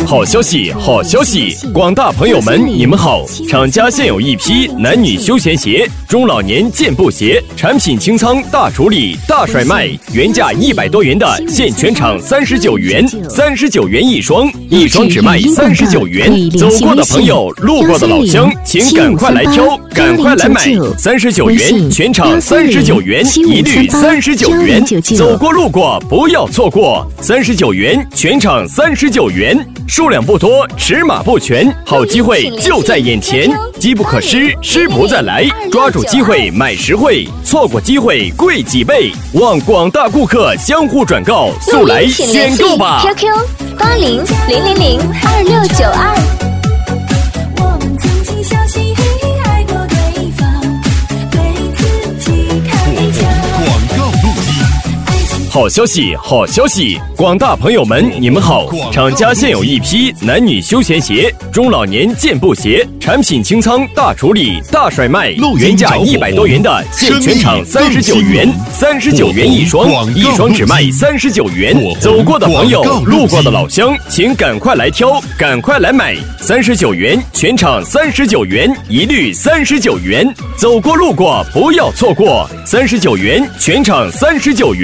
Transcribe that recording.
好消息，好消息！广大朋友们，你们好！厂家现有一批男女休闲鞋、中老年健步鞋，产品清仓大处理、大甩卖，原价100多元的，现全场39元，39元一双，一双只卖39元。走过的朋友，路过的老乡，请赶快来挑，赶快来买，39元，全场39元，一律39元。走过路过不要错过，39元，全场39元。数量不多，尺码不全，好机会就在眼前，机不可失，失不再来，抓住机会买实惠，错过机会贵几倍，望广大顾客相互转告，速来选购吧。 QQ 8000022692。 好消息，好消息！广大朋友们，你们好！厂家现有一批男女休闲鞋、中老年健步鞋，产品清仓大处理、大甩卖，原价100多元的，现全场39元，39元一双，一双只卖39元。走过的朋友，路过的老乡，请赶快来挑，赶快来买，39元，全场39元，一律39元。走过路过不要错过，39元，全场39元。